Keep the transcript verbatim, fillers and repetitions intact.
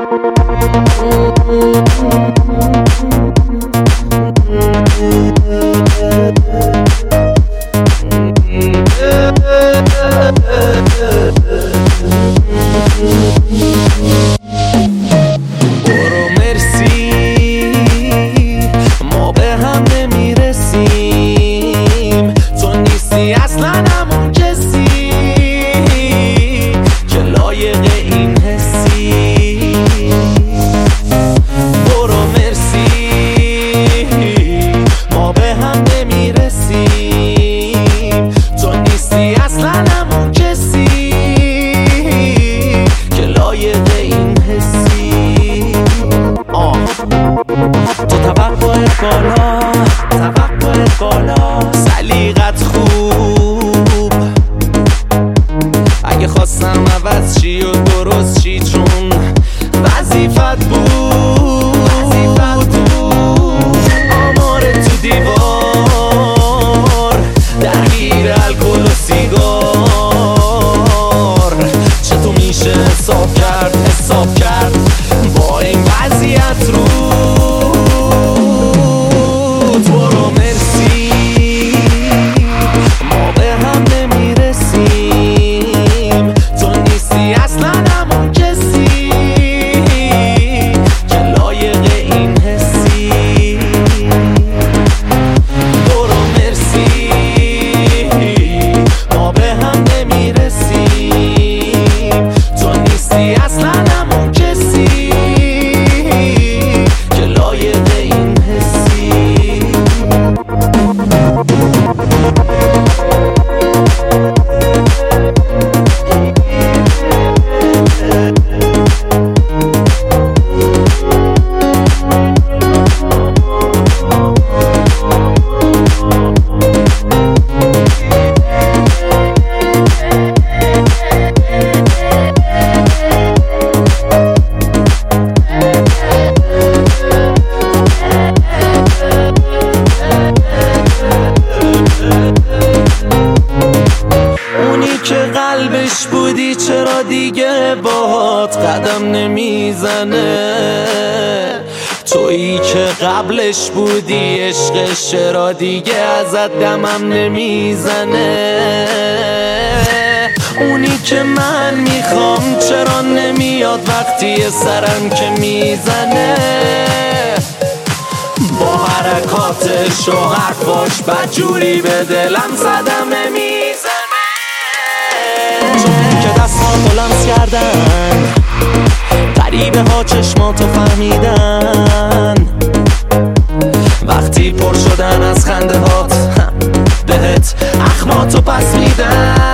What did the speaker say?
برو مرسی ما به هم نمیرسیم، تو نیستی اصلا همون کسی که لایق این حسی. برو مرسی ما به هم نمیرسیم، تو نیستی اصلا همون کسی که لایق این حسی. آه تو توقعت بالا، توقعت بالا، سلیقت خوب، اگه خواستم عوض چی و درست چی چون وظیفت بود. آمار تو دیوار درگیر الکل و سیگار، چطور میشه حساب کرد حساب کرد با این وضعیت رو. برو مرسی ما به هم نمیرسیم، تو نیستی اصلا همون کسی که لایق این حسی. برو مرسی ما به هم نمیرسیم، تو نیستی اصلا همون کسی که لایق این حسی. قلبش بودی چرا دیگه باهات قدم نمیزنه، تویی که قبلش بودی عشقش چرا دیگه ازت دمم نمیزنه. اونی که من میخوام چرا نمیاد وقتی سرم که میزنه، با حرکاتش و حرفاش بدجوری به دلم صدمه میزنه. که دستان لمس کردن غریبه ها چشماتو فهمیدن، وقتی پر شدن از خنده هات بهت اخماتو پس میدن.